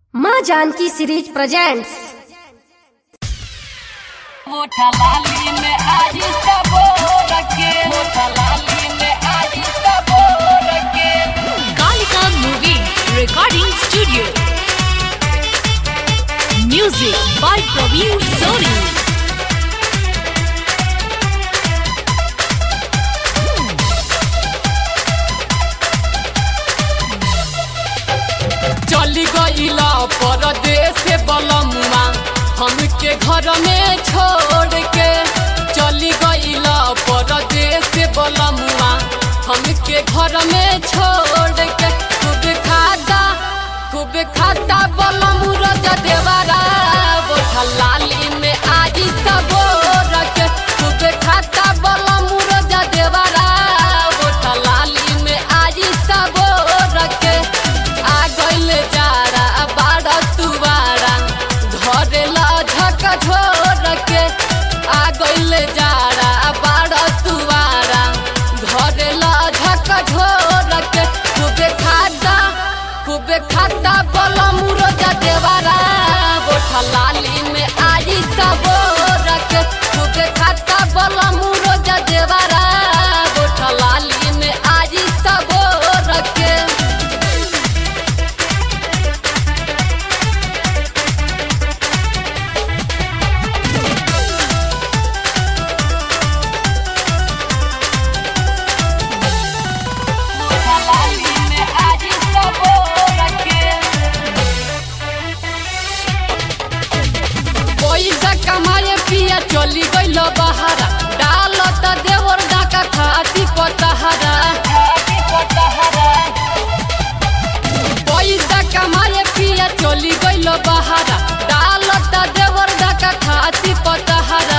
माँ Janaki series presents. मोटा लाली में आज सबो रखे, मोटा लाली में आज सबो रखे। Kalika movie recording studio, music by Praveen Soni. चली गईला परदेस बलमुआ हमके घर में छोड़ के, चली गईला परदेस बलमुआ हमके घर में छोड़ के। खूब खाता बलमु रजा देवारा बोठा लाली में आज सबो रखे। खूब खाता बलमु रजा देवारा बोठा लाली में आज सबो रखे। आ गइल जारा बाड़ा तुवारा धरेला झक झोर के। आ गइल जारा बाड़ा तुवारा धरेला झक झोर के। खूबे खाता बलमु रजा देवारा बोठा लाली में आज सबो रखे। खूबे खाता बलमु रजा देवारा बोठा लाली में आज सबो रखे। पैसा कमाए पिया चली गइल बहारा, डालत देवर डाका खाती पतहरा। पैसा कमाए पिया चली गइल बहारा, डालत देवर डाका खाती पतहरा।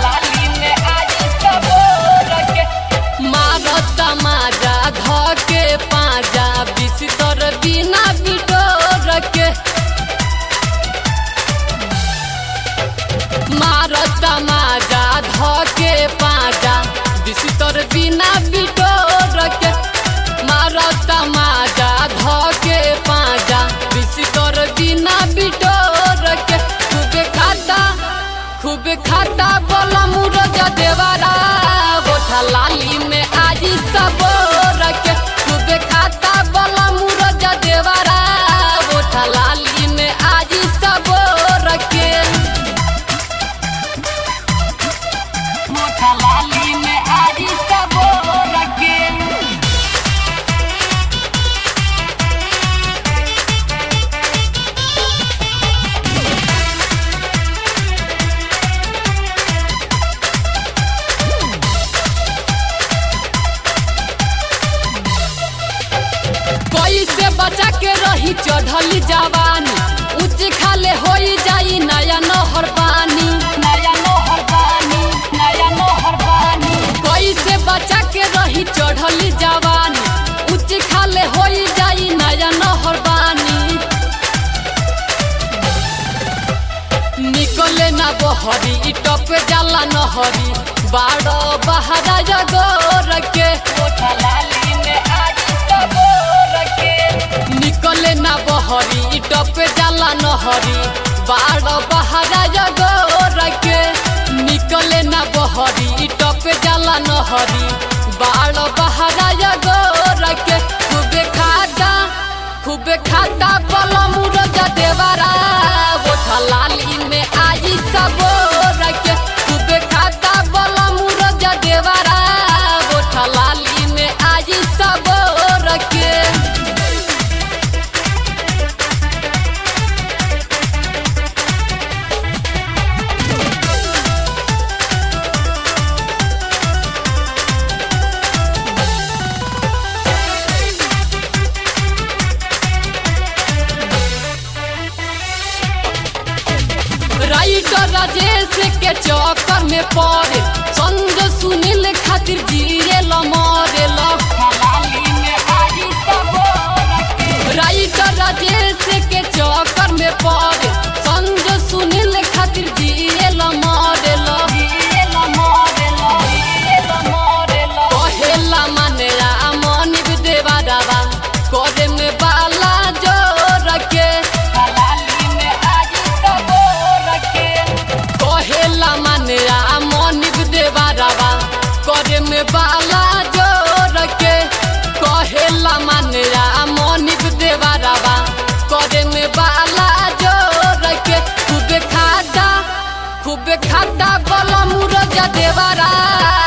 मारत माजा धके पाजा बिस्तर बिना बिटोर के। मारत माजा धके पाजा बिस्तर बिना बिटोर के। मारत माजा धके पाजा बिस्तर बिना बिटोर के। खूब खाता बलमु रजा देवारा बोठा लाली में आज सबो रखे। खूब खाता बलमु रजा देवारा बोठा लाली में आज सबो रखे। मोटा लाली में आज सबो रखे। कैसे बचा के रही चढ़ली जवानी, ऊंच खाले होई जाई नया नहर पानी। नया नहर पानी, नया नहर पानी। कैसे बचा के रही चढ़ली जवानी, ऊंच खाले होई जाई नया नहर पानी। निकले ना बहरी टप जाला नहरी, बाड़ो बहरा जगोर के। मोटा लाली में आज सबो रखे। निकले ना बहरी टप जाला नहरी, बाड़ो बहरा जगोर के। निकले ना बहरी टप जाला नहरी, बाड़ो बहरा जगोर के। खूबे खाता बलमु रजा देवारा बोठा लाली में आज सबो रखे। खूबे खाता बलमु रजा देवारा बोठा लाली में आज सबो रखे। राइटर राजेश के चक्कर में पड़े, संग सुनील खातिर जिए लमरे राइटर राजेश के चक्कर में पड़े, संग सुनील खातिर जिए लमरे कहेला माने मन देवा करे में बाला जो रखे। खूबे खाता बला मुरजा देवरा